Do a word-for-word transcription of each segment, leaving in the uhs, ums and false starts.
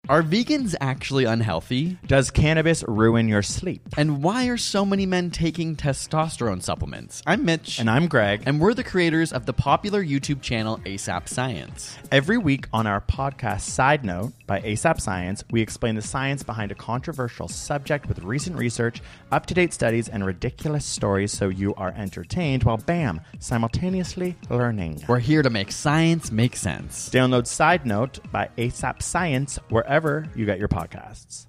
Are vegans actually unhealthy? Does cannabis ruin your sleep? And why are so many men taking testosterone supplements? I'm Mitch. And I'm Greg. And we're the creators of the popular YouTube channel ASAP Science. Every week on our podcast Side Note by ASAP Science, we explain the science behind a controversial subject with recent research, up-to-date studies, and ridiculous stories so you are entertained while, bam, simultaneously learning. We're here to make science make sense. Download Side Note by ASAP Science wherever you get your podcasts.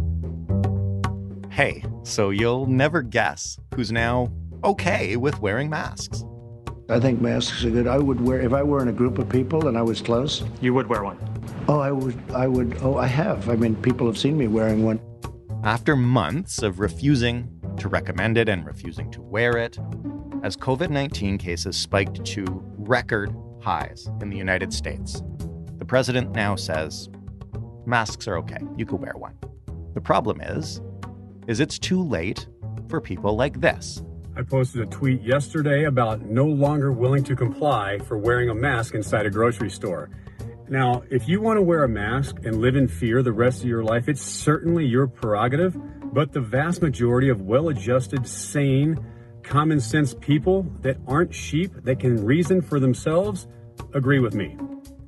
Hey, so you'll never guess who's now okay with wearing masks. I think masks are good. I would wear, if I were in a group of people and I was close. You would wear one? Oh, I would, I would, oh, I have. I mean, people have seen me wearing one. After months of refusing to recommend it and refusing to wear it, as covid nineteen cases spiked to record highs in the United States, the president now says, masks are okay. You could wear one. The problem is, is it's too late for people like this. I posted a tweet yesterday about no longer willing to comply for wearing a mask inside a grocery store. Now, if you want to wear a mask and live in fear the rest of your life, it's certainly your prerogative, but the vast majority of well-adjusted, sane, common sense people that aren't sheep, that can reason for themselves, agree with me.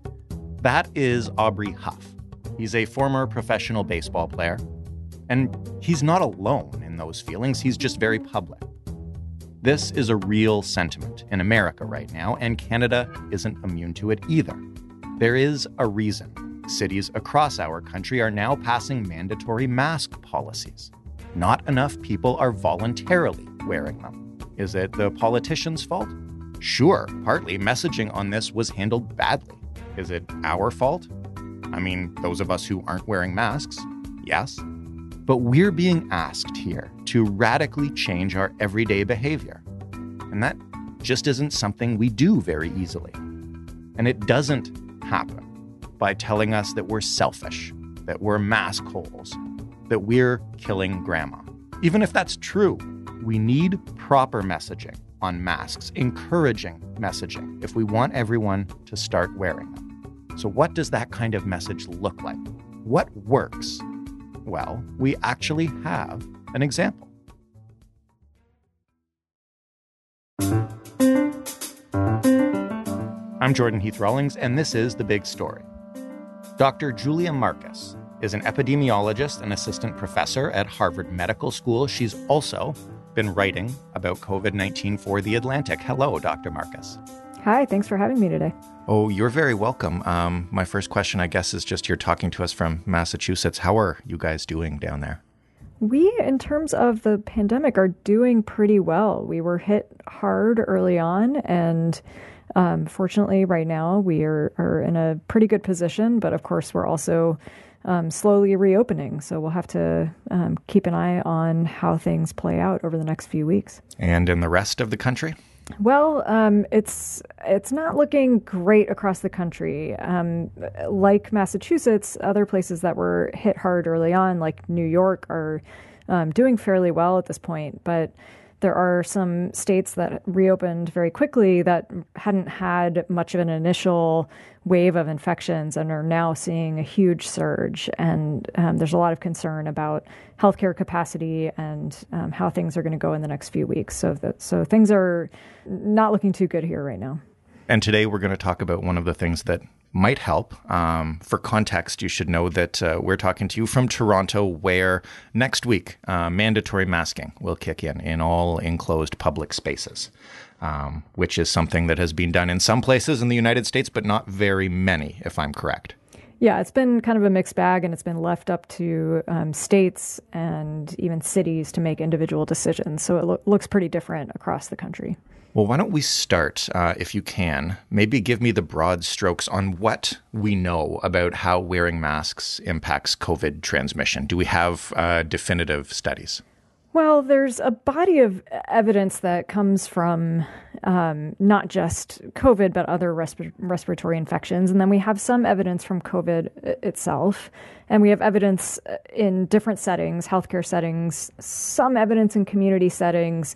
That is Aubrey Huff. He's a former professional baseball player, and he's not alone in those feelings. He's just very public. This is a real sentiment in America right now, and Canada isn't immune to it either. There is a reason cities across our country are now passing mandatory mask policies. Not enough people are voluntarily wearing them. Is it the politicians' fault? Sure, partly messaging on this was handled badly. Is it our fault? I mean, those of us who aren't wearing masks, yes. But we're being asked here to radically change our everyday behavior. And that just isn't something we do very easily. And it doesn't happen by telling us that we're selfish, that we're mask holes, that we're killing grandma. Even if that's true, we need proper messaging on masks, encouraging messaging, if we want everyone to start wearing them. So what does that kind of message look like? What works? Well, we actually have an example. I'm Jordan Heath Rawlings, and this is The Big Story. Doctor Julia Marcus is an epidemiologist and assistant professor at Harvard Medical School. She's also been writing about covid nineteen for The Atlantic. Hello, Doctor Marcus. Hi, thanks for having me today. Oh, you're very welcome. Um, my first question, I guess, is just you're talking to us from Massachusetts. How are you guys doing down there? We, in terms of the pandemic, are doing pretty well. We were hit hard early on, and um, fortunately, right now, we are, are in a pretty good position. But of course, we're also um, slowly reopening. So we'll have to um, keep an eye on how things play out over the next few weeks. And in the rest of the country? Well, um, it's it's not looking great across the country. Um, like Massachusetts, other places that were hit hard early on, like New York, are um, doing fairly well at this point. But there are some states that reopened very quickly that hadn't had much of an initial wave of infections and are now seeing a huge surge. And um, there's a lot of concern about healthcare capacity and um, how things are going to go in the next few weeks. So, that, so things are not looking too good here right now. And today we're going to talk about one of the things that might help. Um, for context, you should know that uh, we're talking to you from Toronto, where next week uh, mandatory masking will kick in in all enclosed public spaces, um, which is something that has been done in some places in the United States, but not very many, if I'm correct. Yeah, it's been kind of a mixed bag, and it's been left up to um, states and even cities to make individual decisions. So it lo- looks pretty different across the country. Well, why don't we start, uh, if you can, maybe give me the broad strokes on what we know about how wearing masks impacts COVID transmission. Do we have uh, definitive studies? Well, there's a body of evidence that comes from um, not just COVID, but other resp- respiratory infections. And then we have some evidence from COVID itself. And we have evidence in different settings, healthcare settings, some evidence in community settings,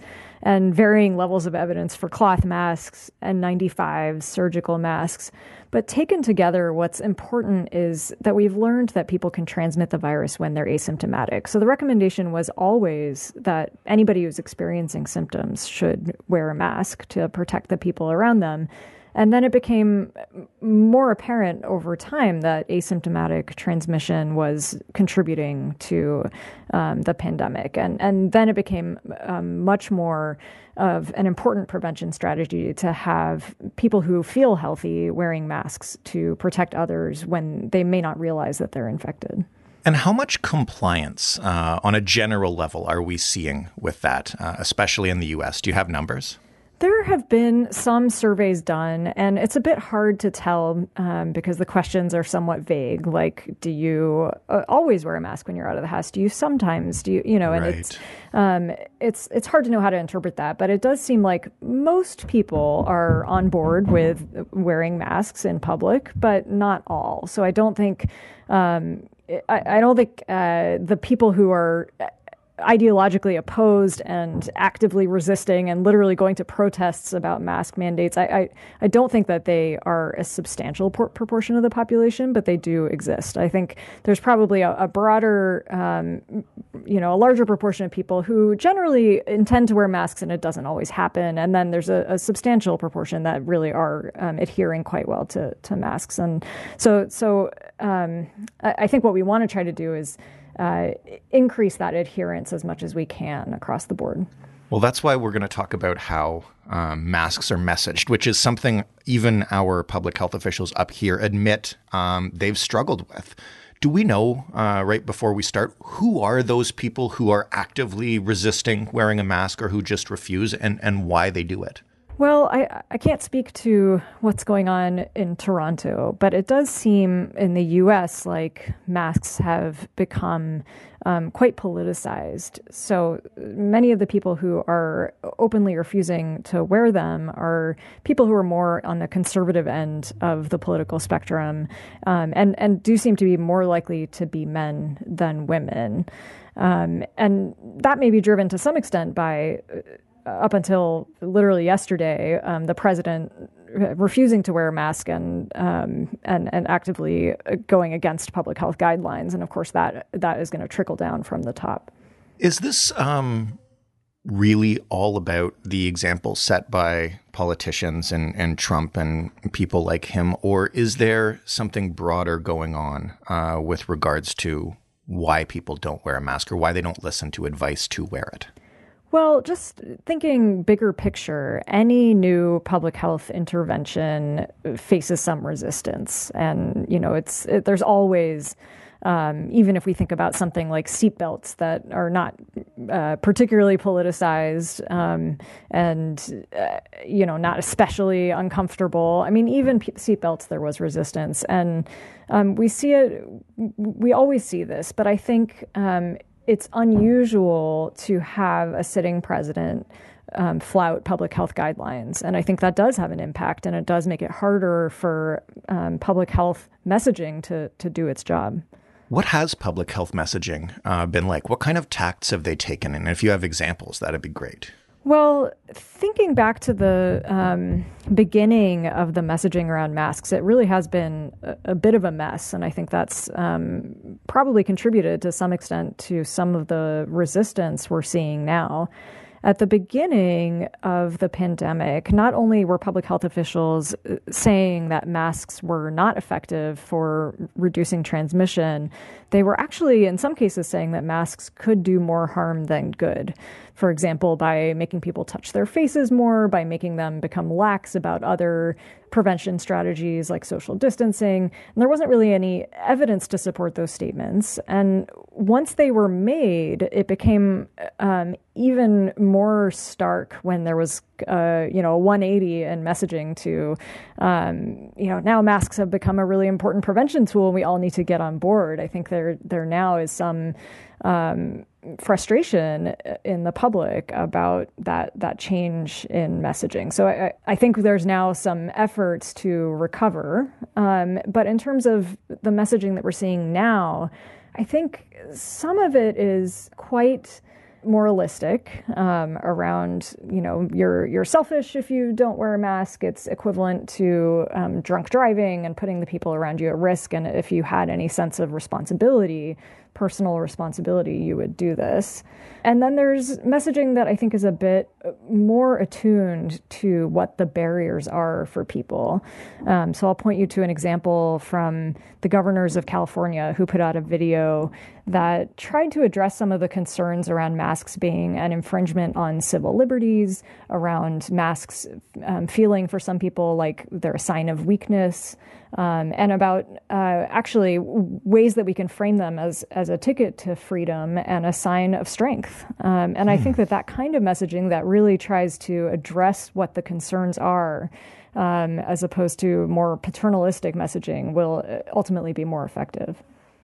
and varying levels of evidence for cloth masks, N ninety-fives, surgical masks. But taken together, what's important is that we've learned that people can transmit the virus when they're asymptomatic. So the recommendation was always that anybody who's experiencing symptoms should wear a mask to protect the people around them. And then it became more apparent over time that asymptomatic transmission was contributing to um, the pandemic. And, and then it became um, much more of an important prevention strategy to have people who feel healthy wearing masks to protect others when they may not realize that they're infected. And how much compliance uh, on a general level are we seeing with that, uh, especially in the U S? Do you have numbers? There have been some surveys done, and it's a bit hard to tell um, because the questions are somewhat vague. Like, do you uh, always wear a mask when you're out of the house? Do you sometimes? Do you, you know, and right. it's um, it's it's hard to know how to interpret that. But it does seem like most people are on board with wearing masks in public, but not all. So I don't think um, I, I don't think uh, the people who are ideologically opposed and actively resisting and literally going to protests about mask mandates, I I, I don't think that they are a substantial por- proportion of the population, but they do exist. I think there's probably a, a broader, um, you know, a larger proportion of people who generally intend to wear masks and it doesn't always happen. And then there's a, a substantial proportion that really are um, adhering quite well to, to masks. And so, so um, I, I think what we want to try to do is Uh, increase that adherence as much as we can across the board. Well, that's why we're going to talk about how um, masks are messaged, which is something even our public health officials up here admit um, they've struggled with. Do we know, uh, right before we start, who are those people who are actively resisting wearing a mask or who just refuse, and, and why they do it? Well, I, I can't speak to what's going on in Toronto, but it does seem in the U S like masks have become um, quite politicized. So many of the people who are openly refusing to wear them are people who are more on the conservative end of the political spectrum, um, and, and do seem to be more likely to be men than women. Um, and that may be driven to some extent by up until literally yesterday, um, the president refusing to wear a mask and um, and and actively going against public health guidelines, and of course that that is going to trickle down from the top. Is this um, really all about the example set by politicians and, and Trump and people like him, or is there something broader going on uh, with regards to why people don't wear a mask or why they don't listen to advice to wear it? Well, just thinking bigger picture, any new public health intervention faces some resistance. And, you know, it's it, there's always, um, even if we think about something like seatbelts that are not uh, particularly politicized um, and, uh, you know, not especially uncomfortable. I mean, even p- seatbelts, there was resistance. And um, we see it, we always see this, but I think um, it's unusual to have a sitting president um, flout public health guidelines. And I think that does have an impact, and it does make it harder for um, public health messaging to, to do its job. What has public health messaging uh, been like? What kind of tacts have they taken? And if you have examples, that'd be great. Well, thinking back to the um, beginning of the messaging around masks, it really has been a, a bit of a mess. And I think that's um, probably contributed to some extent to some of the resistance we're seeing now. At the beginning of the pandemic, not only were public health officials saying that masks were not effective for reducing transmission, they were actually, in some cases, saying that masks could do more harm than good. For example, by making people touch their faces more, by making them become lax about other prevention strategies like social distancing. And there wasn't really any evidence to support those statements. And once they were made, it became um, even more stark when there was, uh, you know, a one eighty in messaging to, um, you know, now masks have become a really important prevention tool and we all need to get on board. I think there there now is some um, frustration in the public about that that change in messaging. So I, I think there's now some efforts to recover. Um, but in terms of the messaging that we're seeing now, I think some of it is quite moralistic um, around, you know, you're you're selfish if you don't wear a mask. It's equivalent to um, drunk driving and putting the people around you at risk. And if you had any sense of responsibility, personal responsibility, you would do this. And then there's messaging that I think is a bit more attuned to what the barriers are for people. Um, so I'll point you to an example from the governors of California who put out a video that tried to address some of the concerns around masks being an infringement on civil liberties, around masks um, feeling for some people like they're a sign of weakness, um, and about uh, actually ways that we can frame them as, as a ticket to freedom and a sign of strength. Um, and I think that that kind of messaging that really tries to address what the concerns are, um, as opposed to more paternalistic messaging, will ultimately be more effective.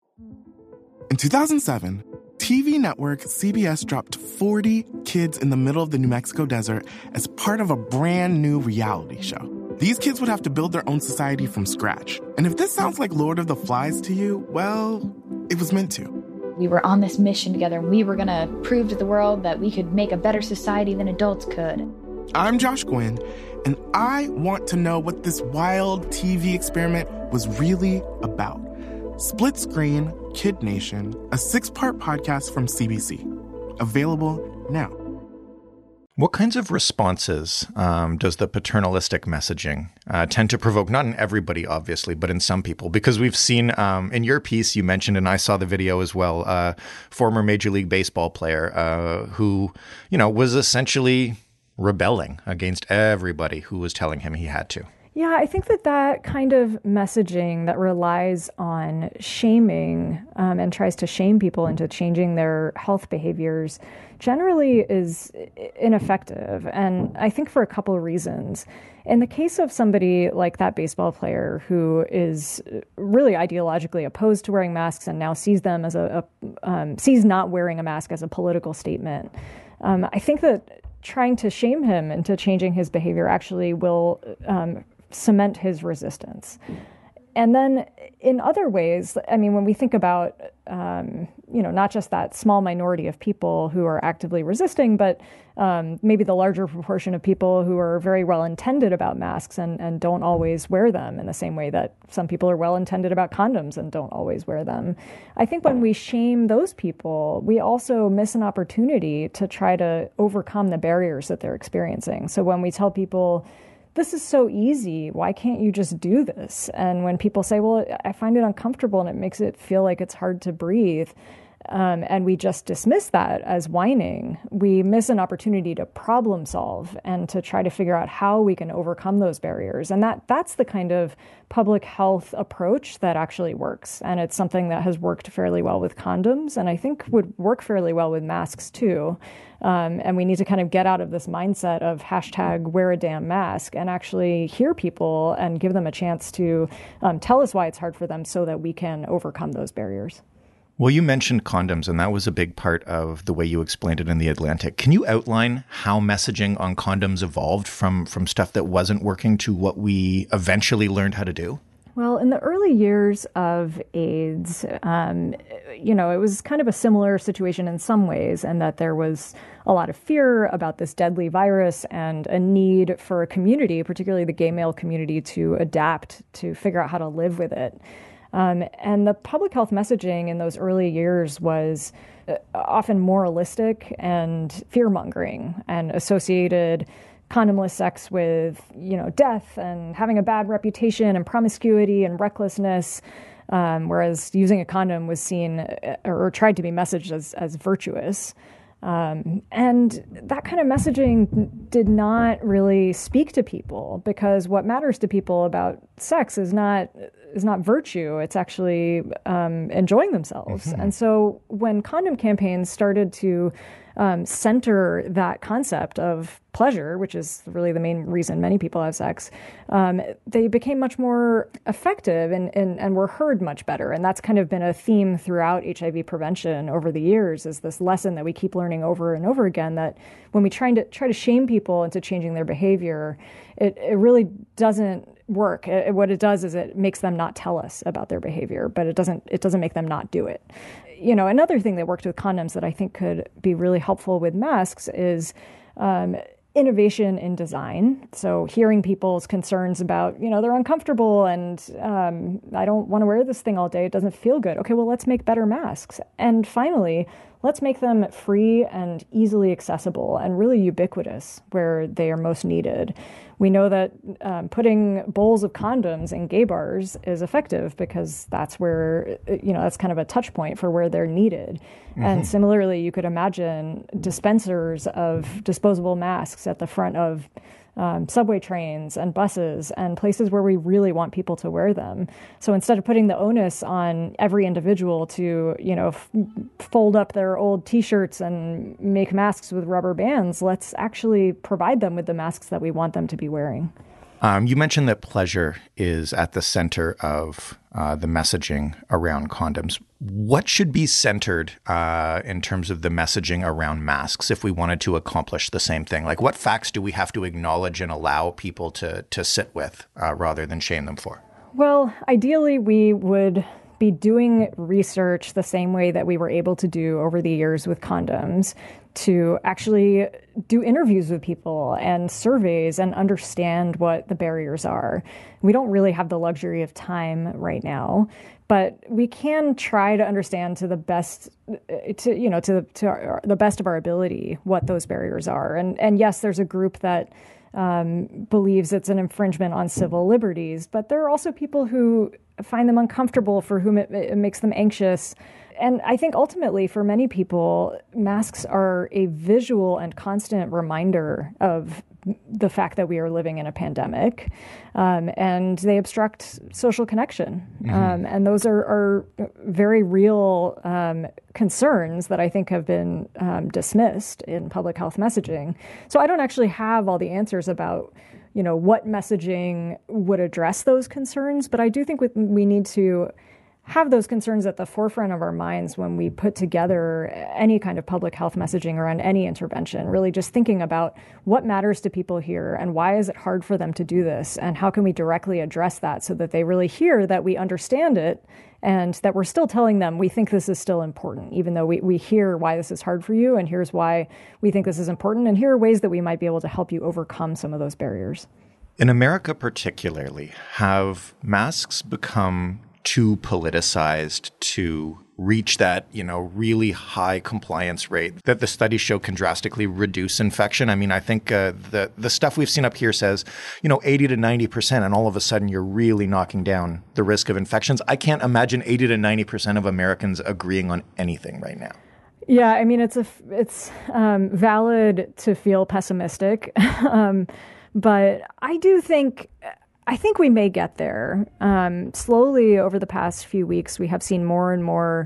In two thousand seven, T V network C B S dropped forty kids in the middle of the New Mexico desert as part of a brand new reality show. These kids would have to build their own society from scratch. And if this sounds like Lord of the Flies to you, well, it was meant to. We were on this mission together, and we were going to prove to the world that we could make a better society than adults could. I'm Josh Gwynn, and I want to know what this wild T V experiment was really about. Split Screen, Kid Nation, a six-part podcast from C B C. Available now. What kinds of responses um, does the paternalistic messaging uh, tend to provoke? Not in everybody, obviously, but in some people. Because we've seen um, in your piece, you mentioned, and I saw the video as well, uh, former Major League Baseball player uh, who, you know, was essentially rebelling against everybody who was telling him he had to. Yeah, I think that that kind of messaging that relies on shaming um, and tries to shame people into changing their health behaviors generally is ineffective. And I think for a couple of reasons. In the case of somebody like that baseball player who is really ideologically opposed to wearing masks and now sees them as a, a um, sees not wearing a mask as a political statement, um, I think that trying to shame him into changing his behavior actually will um, cement his resistance. And then in other ways, I mean, when we think about, um, you know, not just that small minority of people who are actively resisting, but um, maybe the larger proportion of people who are very well-intended about masks and, and don't always wear them in the same way that some people are well-intended about condoms and don't always wear them. I think when we shame those people, we also miss an opportunity to try to overcome the barriers that they're experiencing. So when we tell people, this is so easy, why can't you just do this? And when people say, well, I find it uncomfortable and it makes it feel like it's hard to breathe, um, and we just dismiss that as whining, we miss an opportunity to problem solve and to try to figure out how we can overcome those barriers. And that that's the kind of public health approach that actually works. And it's something that has worked fairly well with condoms, and I think would work fairly well with masks too. Um, and we need to kind of get out of this mindset of hashtag wear a damn mask and actually hear people and give them a chance to um, tell us why it's hard for them so that we can overcome those barriers. Well, you mentioned condoms, and that was a big part of the way you explained it in The Atlantic. Can you outline how messaging on condoms evolved from, from stuff that wasn't working to what we eventually learned how to do? Well, in the early years of AIDS, um, you know, it was kind of a similar situation in some ways, and that there was a lot of fear about this deadly virus and a need for a community, particularly the gay male community, to adapt, to figure out how to live with it. Um, and the public health messaging in those early years was uh, often moralistic and fear-mongering and associated condomless sex with, you know, death and having a bad reputation and promiscuity and recklessness, um, whereas using a condom was seen or, or tried to be messaged as, as virtuous. Um, and that kind of messaging did not really speak to people, because what matters to people about sex is not is not virtue. It's actually um, enjoying themselves. Mm-hmm. And so when condom campaigns started to um, center that concept of pleasure, which is really the main reason many people have sex, um, they became much more effective and, and, and were heard much better. And that's kind of been a theme throughout H I V prevention over the years, is this lesson that we keep learning over and over again, that when we try to try to shame people into changing their behavior, it, it really doesn't work. It, what it does is it makes them not tell us about their behavior, but it doesn't it doesn't make them not do it. you know, another thing that worked with condoms that I think could be really helpful with masks is um, innovation in design. So hearing people's concerns about, you know, they're uncomfortable and um, I don't want to wear this thing all day. It doesn't feel good. Okay, well, let's make better masks. And finally, let's make them free and easily accessible and really ubiquitous where they are most needed. We know that um, putting bowls of condoms in gay bars is effective because that's where, you know, that's kind of a touch point for where they're needed. Mm-hmm. And similarly, you could imagine dispensers of disposable masks at the front of Um, subway trains and buses and places where we really want people to wear them. So instead of putting the onus on every individual to, you know, f- fold up their old T-shirts and make masks with rubber bands, let's actually provide them with the masks that we want them to be wearing. Um, you mentioned that pleasure is at the center of uh, the messaging around condoms. What should be centered uh, in terms of the messaging around masks if we wanted to accomplish the same thing? Like, what facts do we have to acknowledge and allow people to to sit with uh, rather than shame them for? Well, ideally, we would be doing research the same way that we were able to do over the years with condoms, to actually do interviews with people and surveys and understand what the barriers are. We don't really have the luxury of time right now, but we can try to understand to the best, to you know, to to our, the best of our ability what those barriers are. And and yes, there's a group that um, believes it's an infringement on civil liberties, but there are also people who find them uncomfortable, for whom it, it makes them anxious. And I think ultimately for many people, masks are a visual and constant reminder of the fact that we are living in a pandemic, um, and they obstruct social connection. Mm-hmm. Um, and those are, are very real um, concerns that I think have been um, dismissed in public health messaging. So I don't actually have all the answers about, you know, what messaging would address those concerns, but I do think we, we need to have those concerns at the forefront of our minds when we put together any kind of public health messaging around any intervention, really just thinking about what matters to people here and why is it hard for them to do this, and how can we directly address that so that they really hear that we understand it and that we're still telling them we think this is still important, even though we, we hear why this is hard for you, and here's why we think this is important, and here are ways that we might be able to help you overcome some of those barriers. In America particularly, have masks become too politicized to reach that, you know, really high compliance rate that the studies show can drastically reduce infection? I mean, I think uh, the the stuff we've seen up here says, you know, eighty to ninety percent, and all of a sudden you're really knocking down the risk of infections. I can't imagine eighty to ninety percent of Americans agreeing on anything right now. Yeah, I mean, it's a it's um, valid to feel pessimistic, um, but I do think. I think we may get there. Um, slowly over the past few weeks, we have seen more and more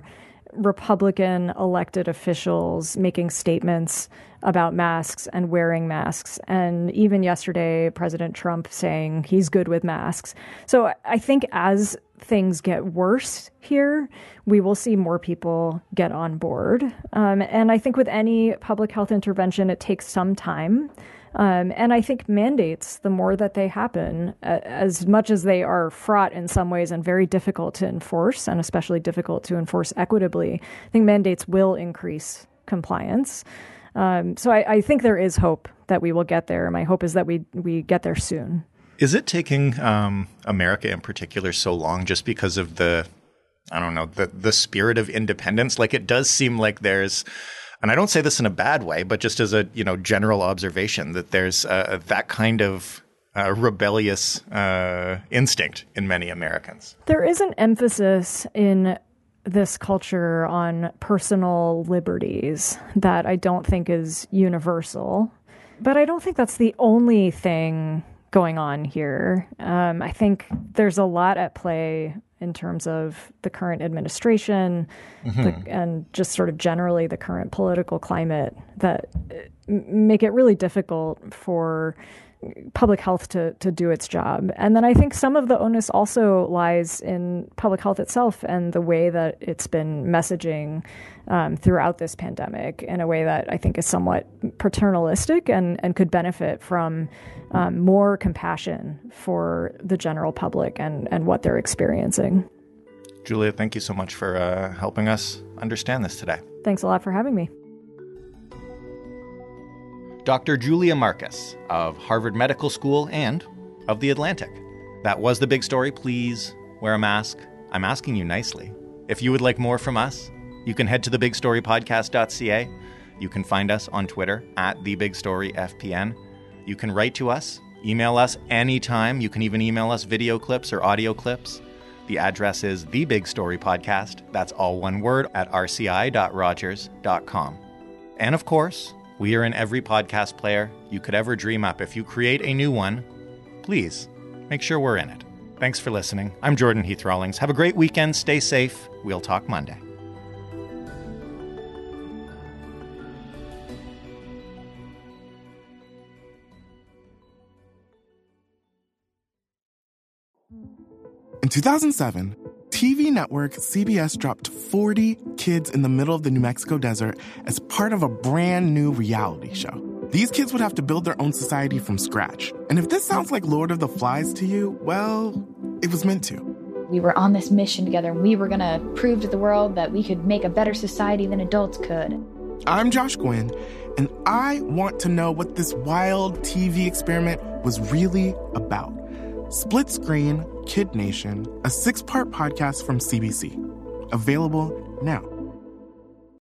Republican elected officials making statements about masks and wearing masks. And even yesterday, President Trump saying he's good with masks. So I think as things get worse here, we will see more people get on board. Um, and I think with any public health intervention, it takes some time. Um, and I think mandates, the more that they happen, uh, as much as they are fraught in some ways and very difficult to enforce, and especially difficult to enforce equitably, I think mandates will increase compliance. Um, so I, I think there is hope that we will get there. My hope is that we we get there soon. Is it taking um, America in particular so long just because of the, I don't know, the the spirit of independence? Like, it does seem like there's, and I don't say this in a bad way, but just as a, you know, general observation, that there's uh, that kind of uh, rebellious uh, instinct in many Americans. There is an emphasis in this culture on personal liberties that I don't think is universal, but I don't think that's the only thing going on here. Um, I think there's a lot at play in terms of the current administration, mm-hmm. the, and just sort of generally the current political climate that make it really difficult for public health to, to do its job. And then I think some of the onus also lies in public health itself and the way that it's been messaging um, throughout this pandemic in a way that I think is somewhat paternalistic and, and could benefit from um, more compassion for the general public and, and what they're experiencing. Julia, thank you so much for uh, helping us understand this today. Thanks a lot for having me. Doctor Julia Marcus of Harvard Medical School and of The Atlantic. That was the big story. Please wear a mask. I'm asking you nicely. If you would like more from us, you can head to the big story podcast dot c a. You can find us on Twitter at the big story f p n. You can write to us, email us anytime. You can even email us video clips or audio clips. The address is The Big Story Podcast. That's all one word at r c i dot rogers dot com. And of course, we are in every podcast player you could ever dream up. If you create a new one, please make sure we're in it. Thanks for listening. I'm Jordan Heath Rawlings. Have a great weekend. Stay safe. We'll talk Monday. In two thousand seven, T V network C B S dropped forty kids in the middle of the New Mexico desert as part of a brand new reality show. These kids would have to build their own society from scratch. And if this sounds like Lord of the Flies to you, well, it was meant to. We were on this mission together, and we were going to prove to the world that we could make a better society than adults could. I'm Josh Gwynn, and I want to know what this wild T V experiment was really about. Split Screen, Kid Nation, a six-part podcast from C B C. Available now.